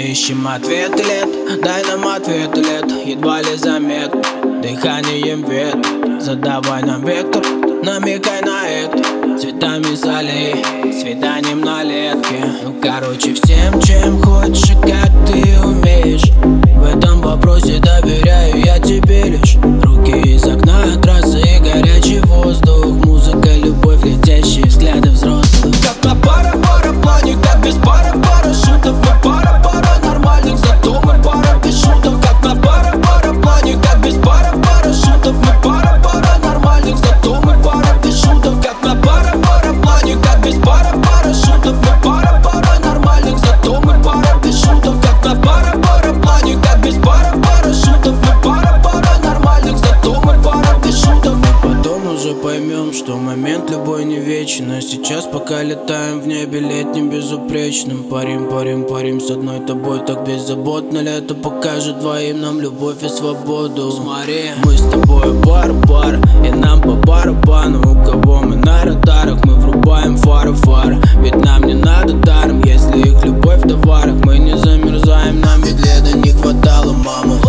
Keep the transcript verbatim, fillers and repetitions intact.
Мы ищем ответы лет, дай нам ответы лет, едва ли заметно дыханием ветра. Задавай нам вектор, намекай на это, цветами солей, свиданием на летке. Ну короче всем, чем хочешь и как ты умеешь. В этом вопросе доверяю я тебе лишь. Руки из окна, трассы и горячий воздух, музыка, любовь, летящие взгляды взрослых. Как на пара-параплане, как без пара-парашютов. Мы пара-пара нормальных, зато мы пара без шуток. Как на пара-параплане, как без пара-парашютов. Мы пара-пара нормальных, зато мы пара без шуток. Как на пара-параплане, как без пара-парашютов. Мы пара-пара нормальных, зато мы пара без шуток. Как на пара-параплане, как без пара-парашютов. Мы пара-пара нормальных, зато мы пара без шуток. Мы потом уже поймем, что момент любой не вечен. А сейчас пока летаем в небе летним безупречным. Парим, парим, парим с одной тобой так беззаботно. Лето покажет двоим нам любовь и свободу. Смотри, мы с тобой пара-пара, и нам по барабану. У кого мы на радарах, мы врубаем фары-фары. Ведь нам не надо даром, если их любовь в товарах. Мы не замерзаем, нам ведь лета не хватало, мама.